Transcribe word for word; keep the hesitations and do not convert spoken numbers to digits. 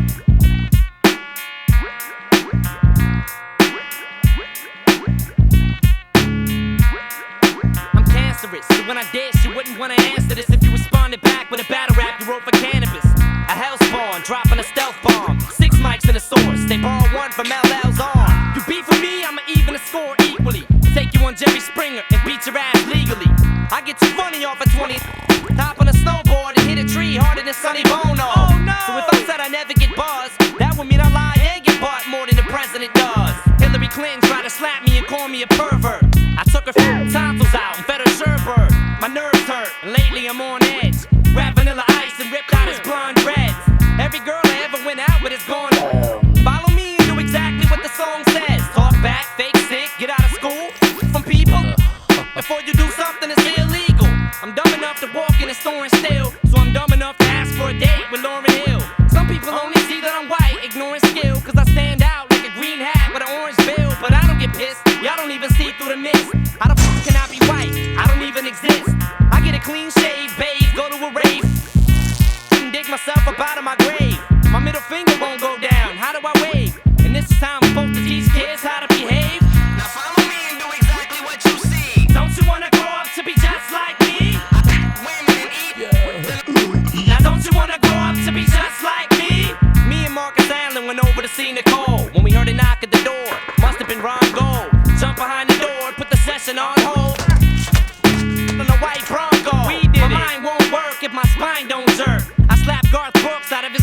I'm cancerous, so when I dish, you wouldn't wanna answer this if you responded back with a battle rap you wrote for cannabis. A hellspawn, dropping a stealth bomb. Six mics in the source, they borrow one from L L's arm. You beef with me, I'ma even the score equally. Take you on Jerry Springer and beat your ass legally. I get too funny off a twenty. Top on a snowboard and hit a tree harder than Sonny Bono. Oh no! So if I said I never get buzzed, that would mean I lie and get butt more than the president does. Hillary Clinton tried to slap me and call me a pervert. I took her from tonsils out and fed her sherbert. My nerves hurt, and lately I'm on edge. Rap Vanilla Ice and ripped out his blonde dreads. Every girl I ever went out with is gone. Follow me and do exactly what the song says. Talk back, fake sick, get out of school from people before you do something that's illegal. I'm dumb enough to walk in a store and steal, so I'm dumb enough to ask for a date with Lauryn Hill. Some people only see that I'm white, ignoring skill, cause I stand out like a green hat with an orange bill. But I don't get pissed, y'all don't even see through the mist. How the fuck can I be white? I don't even exist. I get a clean shave, bathe, go to a rave, and dig myself up out of my grave. My middle finger won't go down, how do I wave? And this is how I'm supposed to teach kids how to behave. Now follow me and do exactly what you see. Don't you wanna grow up to be just like me? Women eat. Now don't you wanna grow up to be just like me? Me and Marcus Allen went over to see Nicole when we heard a knock at the door. Must have been Ron Gold. Jump behind the door, put the session on hold. On a white Bronco. We did My it. mind won't work if my spine don't jerk. I slapped Garth Brooks out of his